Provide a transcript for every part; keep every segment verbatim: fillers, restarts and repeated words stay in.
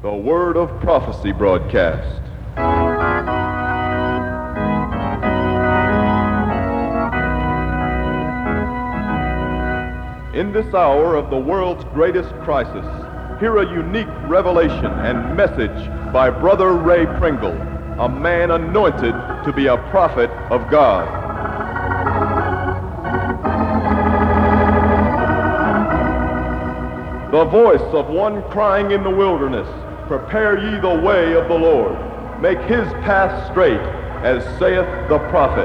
The Word of Prophecy broadcast. In this hour of the world's greatest crisis, hear a unique revelation and message by Brother Ray Pringle, a man anointed to be a prophet of God. The voice of one crying in the wilderness, prepare ye the way of the Lord, make his path straight, as saith the prophet.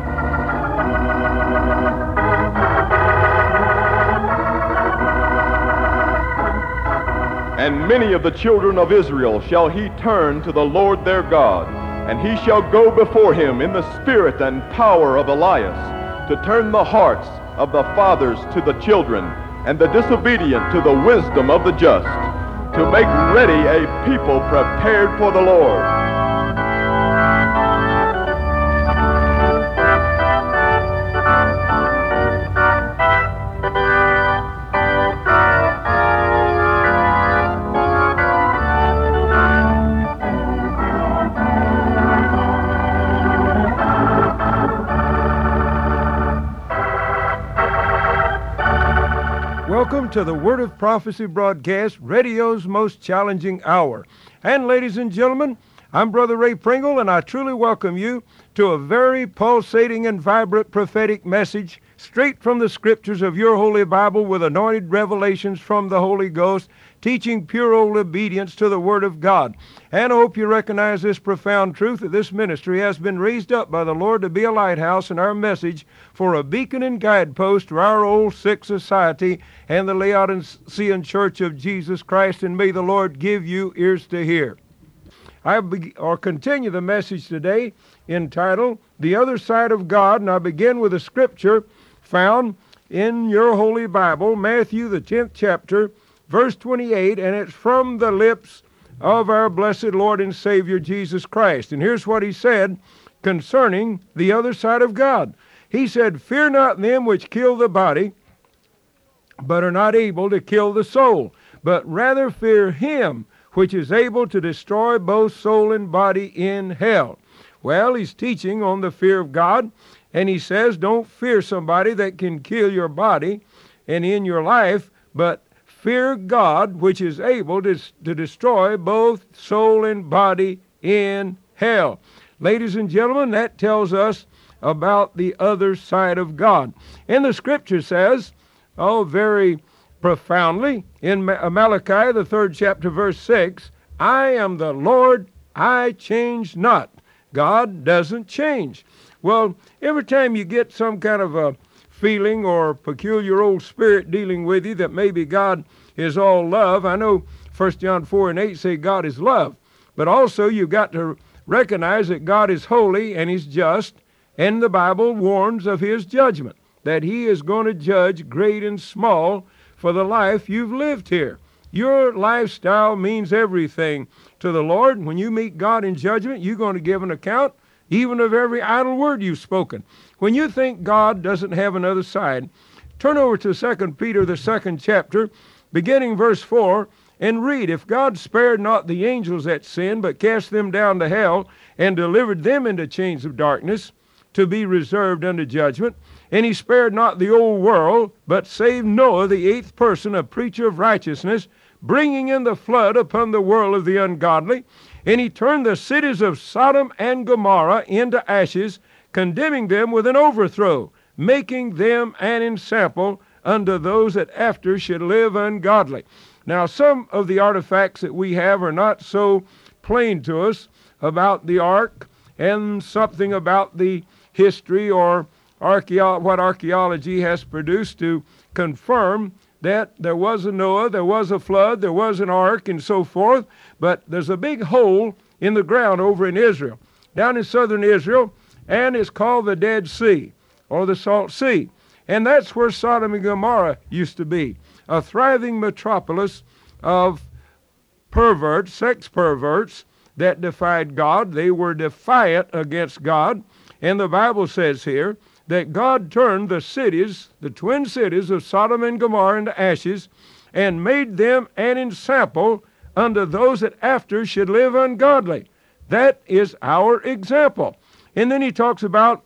And many of the children of Israel shall he turn to the Lord their God, and he shall go before him in the spirit and power of Elias, to turn the hearts of the fathers to the children, and the disobedient to the wisdom of the just, to make ready a people prepared for the Lord. Welcome to the Word of Prophecy broadcast, radio's most challenging hour. And ladies and gentlemen, I'm Brother Ray Pringle, and I truly welcome you to a very pulsating and vibrant prophetic message straight from the scriptures of your Holy Bible, with anointed revelations from the Holy Ghost, teaching pure old obedience to the Word of God. And I hope you recognize this profound truth, that this ministry has been raised up by the Lord to be a lighthouse in our message, for a beacon and guidepost to our old sick society and the Laodicean Church of Jesus Christ, and may the Lord give you ears to hear. I be, or continue the message today entitled, The Other Side of God, and I begin with a scripture found in your Holy Bible, Matthew the tenth chapter, verse twenty-eight, and it's from the lips of our blessed Lord and Savior Jesus Christ. And here's what he said concerning the other side of God. He said, Fear not them which kill the body, but are not able to kill the soul, but rather fear him which is able to destroy both soul and body in hell. Well, he's teaching on the fear of God, and he says, don't fear somebody that can kill your body and in your life, but fear God, which is able to, to destroy both soul and body in hell. Ladies and gentlemen, that tells us about the other side of God. And the scripture says, oh, very profoundly, in Malachi, the third chapter, verse six, I am the Lord, I change not. God doesn't change. Well, every time you get some kind of a feeling or peculiar old spirit dealing with you that maybe God is all love, I know First John four and eight say God is love, but also you've got to recognize that God is holy and he's just, and the Bible warns of his judgment, that he is going to judge great and small for the life you've lived here. Your lifestyle means everything to the Lord. When you meet God in judgment, you're going to give an account even of every idle word you've spoken. When you think God doesn't have another side, turn over to Second Peter, the second chapter, beginning verse four, and read, If God spared not the angels that sinned, but cast them down to hell, and delivered them into chains of darkness, to be reserved unto judgment, and he spared not the old world, but saved Noah, the eighth person, a preacher of righteousness, bringing in the flood upon the world of the ungodly, and he turned the cities of Sodom and Gomorrah into ashes, condemning them with an overthrow, making them an ensample unto those that after should live ungodly. Now, some of the artifacts that we have are not so plain to us about the ark, and something about the history or archeo- what archaeology has produced to confirm that there was a Noah, there was a flood, there was an ark, and so forth. But there's a big hole in the ground over in Israel, down in southern Israel, and it's called the Dead Sea, or the Salt Sea. And that's where Sodom and Gomorrah used to be, a thriving metropolis of perverts, sex perverts, that defied God. They were defiant against God. And the Bible says here that God turned the cities, the twin cities of Sodom and Gomorrah, into ashes, and made them an ensample unto those that after should live ungodly. That is our example. And then he talks about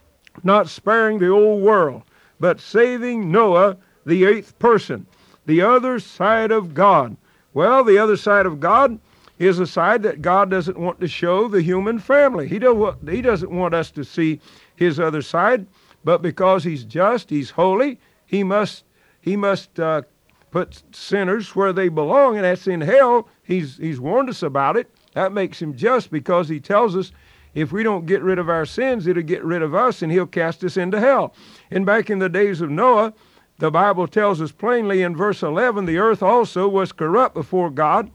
not sparing the old world, but saving Noah, the eighth person, the other side of God. Well, the other side of God is a side that God doesn't want to show the human family. He don't, he doesn't want us to see his other side, but because he's just, he's holy, he must, he must uh, put sinners where they belong, and that's in hell. He's, he's warned us about it. That makes him just, because he tells us if we don't get rid of our sins, it'll get rid of us, and he'll cast us into hell. And back in the days of Noah, the Bible tells us plainly in verse eleven, the earth also was corrupt before God,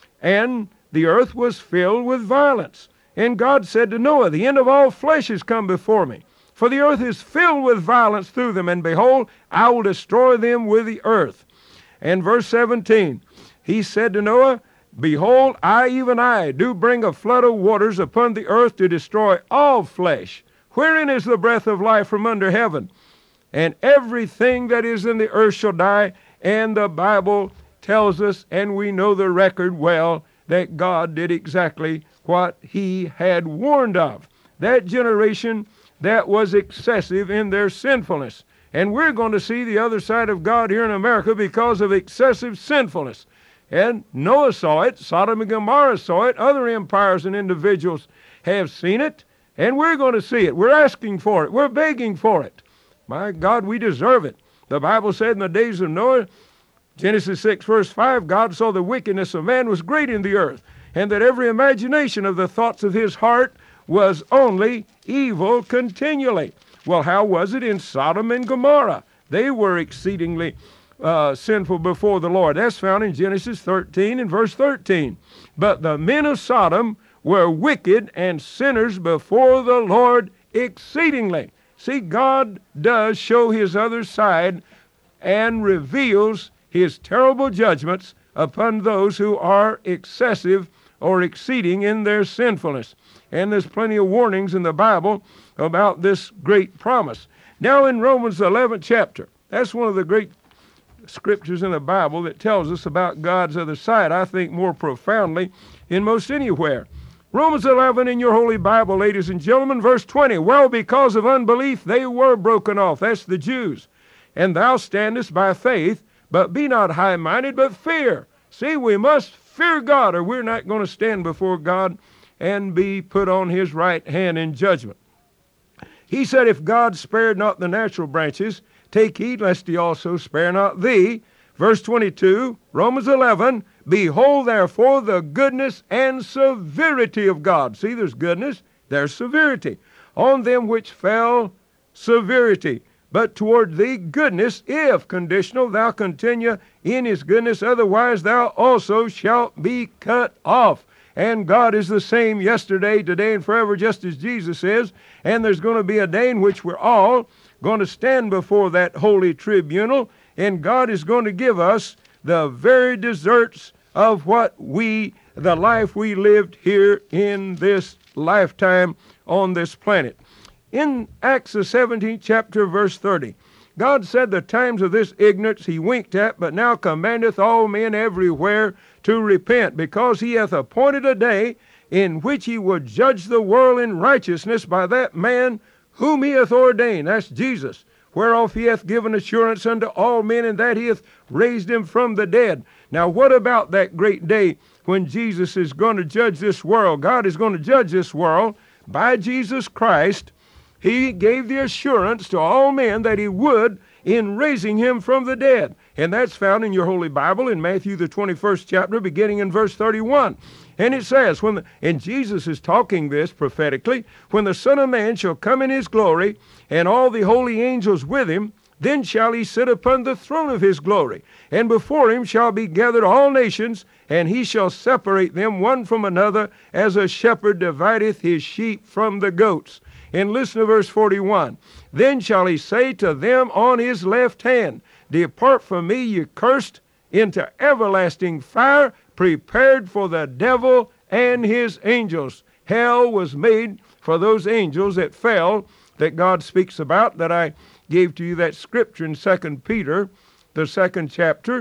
and the earth was filled with violence. And God said to Noah, the end of all flesh is come before me, for the earth is filled with violence through them, and behold, I will destroy them with the earth. And verse seventeen, he said to Noah, behold, I, even I, do bring a flood of waters upon the earth to destroy all flesh, wherein is the breath of life from under heaven. And everything that is in the earth shall die. And the Bible tells us, and we know the record well, that God did exactly what he had warned of. That generation that was excessive in their sinfulness. And we're going to see the other side of God here in America because of excessive sinfulness. And Noah saw it, Sodom and Gomorrah saw it, other empires and individuals have seen it, and we're going to see it. We're asking for it. We're begging for it. My God, we deserve it. The Bible said in the days of Noah, Genesis six, verse five, God saw the wickedness of man was great in the earth, and that every imagination of the thoughts of his heart was only evil continually. Well, how was it in Sodom and Gomorrah? They were exceedingly uh, sinful before the Lord. That's found in Genesis thirteen and verse thirteen. But the men of Sodom were wicked and sinners before the Lord exceedingly. See, God does show his other side and reveals his terrible judgments upon those who are excessive or exceeding in their sinfulness. And there's plenty of warnings in the Bible about this great promise. Now in Romans eleventh chapter, that's one of the great scriptures in the Bible that tells us about God's other side, I think more profoundly in most anywhere. Romans eleven in your Holy Bible, ladies and gentlemen, verse twenty. Well, because of unbelief they were broken off. That's the Jews. And thou standest by faith, but be not high-minded, but fear. See, we must fear God, or we're not going to stand before God and be put on his right hand in judgment. He said, if God spared not the natural branches, take heed lest he also spare not thee. Verse twenty-two, Romans eleven, behold therefore the goodness and severity of God. See, there's goodness, there's severity. On them which fell, severity. But toward thee goodness, if, conditional, thou continue in his goodness, otherwise thou also shalt be cut off. And God is the same yesterday, today, and forever, just as Jesus is. And there's going to be a day in which we're all going to stand before that holy tribunal, and God is going to give us the very deserts of what we, the life we lived here in this lifetime on this planet. In Acts the seventeenth chapter, verse thirty, God said, the times of this ignorance he winked at, but now commandeth all men everywhere to repent, because he hath appointed a day in which he will judge the world in righteousness by that man whom he hath ordained. That's Jesus. Whereof he hath given assurance unto all men, and that he hath raised him from the dead. Now what about that great day when Jesus is going to judge this world? God is going to judge this world by Jesus Christ. He gave the assurance to all men that he would in raising him from the dead. And that's found in your Holy Bible in Matthew the twenty-first chapter, beginning in verse thirty-one. And it says, when the, and Jesus is talking this prophetically, when the Son of Man shall come in his glory, and all the holy angels with him, then shall he sit upon the throne of his glory. And before him shall be gathered all nations, and he shall separate them one from another, as a shepherd divideth his sheep from the goats. And listen to verse forty-one. Then shall he say to them on his left hand, depart from me, ye cursed, into everlasting fire, prepared for the devil and his angels. Hell was made for those angels that fell, that God speaks about, that I gave to you that scripture in Second Peter, the second chapter,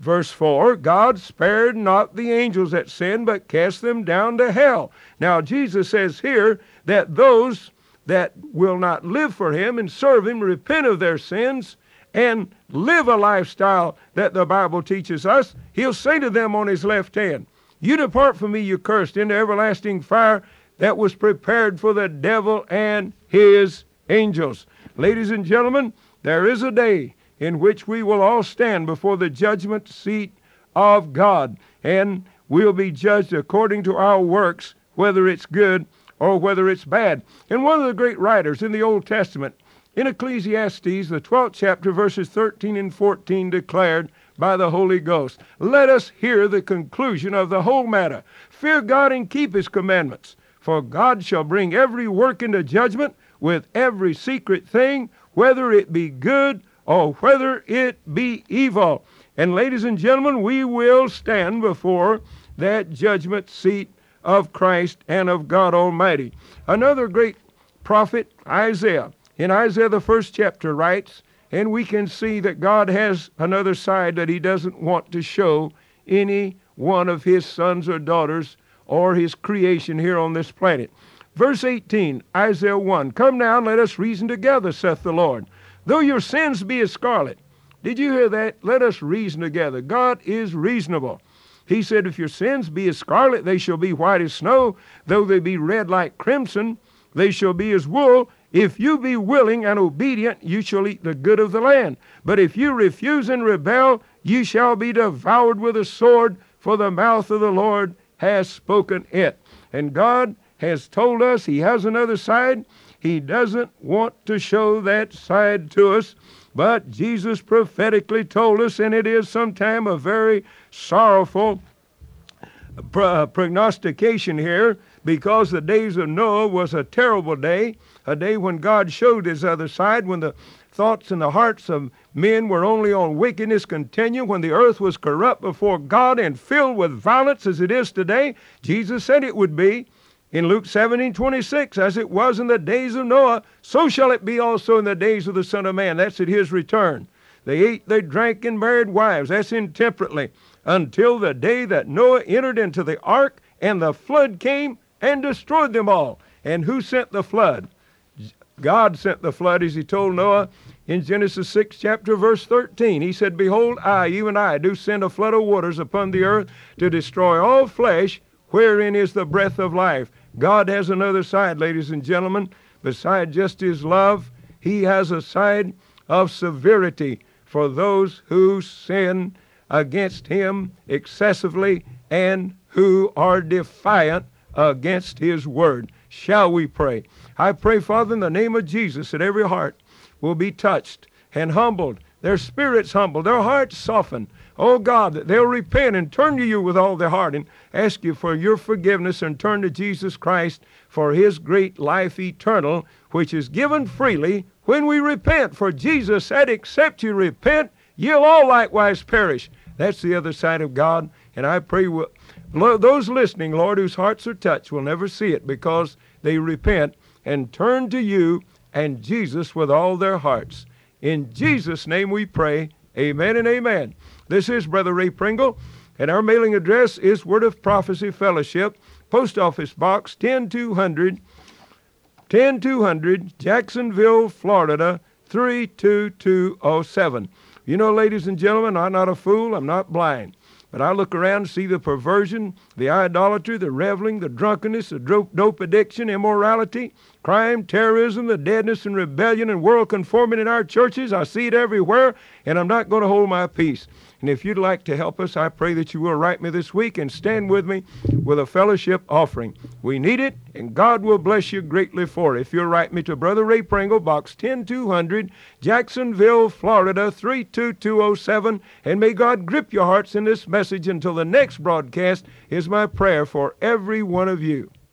Verse four, God spared not the angels that sinned, but cast them down to hell. Now, Jesus says here that those that will not live for him and serve him, repent of their sins, and live a lifestyle that the Bible teaches us, he'll say to them on his left hand, you depart from me, you cursed, into everlasting fire that was prepared for the devil and his angels. Ladies and gentlemen, there is a day in which we will all stand before the judgment seat of God, and we'll be judged according to our works, whether it's good or whether it's bad. And one of the great writers in the Old Testament, in Ecclesiastes, the twelfth chapter, verses thirteen and fourteen, declared by the Holy Ghost, let us hear the conclusion of the whole matter. Fear God and keep his commandments, for God shall bring every work into judgment with every secret thing, whether it be good or whether it be evil. And ladies and gentlemen, we will stand before that judgment seat of Christ and of God Almighty. Another great prophet, Isaiah, in Isaiah the first chapter writes, and we can see that God has another side that he doesn't want to show any one of his sons or daughters or his creation here on this planet. Verse eighteen, Isaiah one, come now and let us reason together, saith the Lord. Though your sins be as scarlet. Did you hear that? Let us reason together. God is reasonable. He said, if your sins be as scarlet, they shall be white as snow. Though they be red like crimson, they shall be as wool. If you be willing and obedient, you shall eat the good of the land. But if you refuse and rebel, you shall be devoured with a sword, for the mouth of the Lord has spoken it. And God has told us he has another side. He doesn't want to show that side to us, but Jesus prophetically told us, and it is sometime a very sorrowful pro- prognostication here, because the days of Noah was a terrible day, a day when God showed his other side, when the thoughts and the hearts of men were only on wickedness continue, when the earth was corrupt before God and filled with violence as it is today. Jesus said it would be. In Luke seventeen twenty-six, as it was in the days of Noah, so shall it be also in the days of the Son of Man. That's at his return. They ate, they drank, and married wives. That's intemperately. Until the day that Noah entered into the ark, and the flood came and destroyed them all. And who sent the flood? God sent the flood, as he told Noah in Genesis six, chapter verse thirteen. He said, behold, I, even I, do send a flood of waters upon the earth to destroy all flesh, wherein is the breath of life. God has another side, ladies and gentlemen. Beside just his love, he has a side of severity for those who sin against him excessively and who are defiant against his word. Shall we pray? I pray, Father, in the name of Jesus, that every heart will be touched and humbled, their spirits humbled, their hearts softened. Oh God, that they'll repent and turn to you with all their heart and ask you for your forgiveness and turn to Jesus Christ for his great life eternal, which is given freely when we repent. For Jesus said, except you repent, you'll all likewise perish. That's the other side of God. And I pray those listening, Lord, whose hearts are touched will never see it because they repent and turn to you and Jesus with all their hearts. In Jesus' name we pray. Amen and amen. This is Brother Ray Pringle, and our mailing address is Word of Prophecy Fellowship, Post Office Box ten two hundred, ten two hundred, Jacksonville, Florida, three two two oh seven. You know, ladies and gentlemen, I'm not a fool, I'm not blind. But I look around and see the perversion, the idolatry, the reveling, the drunkenness, the dope addiction, immorality, crime, terrorism, the deadness and rebellion and world conformity in our churches. I see it everywhere, and I'm not going to hold my peace. And if you'd like to help us, I pray that you will write me this week and stand with me with a fellowship offering. We need it, and God will bless you greatly for it. If you'll write me to Brother Ray Pringle, Box ten two hundred, Jacksonville, Florida, three two two oh seven, and may God grip your hearts in this message until the next broadcast is my prayer for every one of you.